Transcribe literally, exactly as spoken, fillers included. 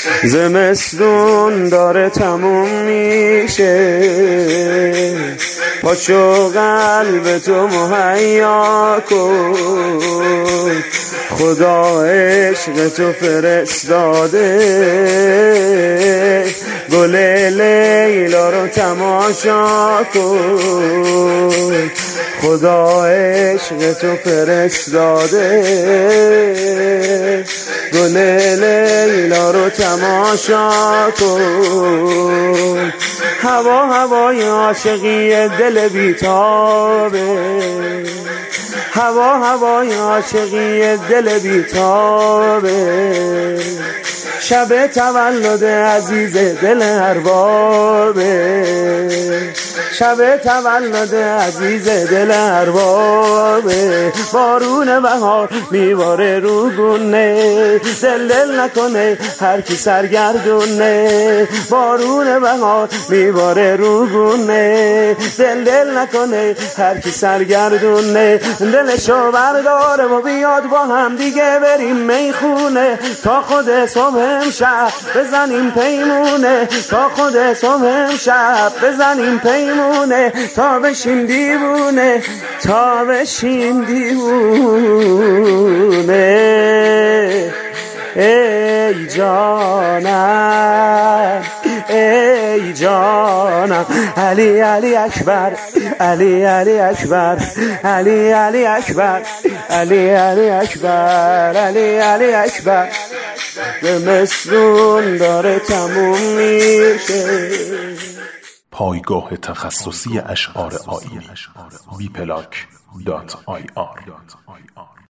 زمستون داره تموم میشه، پاچو قلب تو مهیا کن، خدا عشق تو فرستاده، گل لیلا رو تماشا کن، خدا عشق تو فرستاده، گل لیلا رو تماشا کن. هوا هوای عاشقی دل بیتابه، هوا هوای عاشقی دل بیتابه، شب تولد عزیز دل اربابه، شب تولد عزیز دل اربابه. بارون بهار میباره رو گونه، دل دل نکنه هر کی سرگردونه، بارون بهار میباره رو گونه، دل دل نکنه هر کی سرگردونه. دلشو برداره و بیاد با هم دیگه بریم میخونه، تا خود صبح امشب بزنیم پیمونه، تا خود صبح امشب بزنیم پیمونه، تا بشیم دیوونه، تا بشیم دیوونه. ای جانم ای جانم، علی علی اکبر، علی علی اکبر، علی علی اکبر، علی علی اکبر، علی علی اکبر. زمستون داره تموم میشه. پایگاه تخصصی اشعار آیینی بی پلاک دات آی آر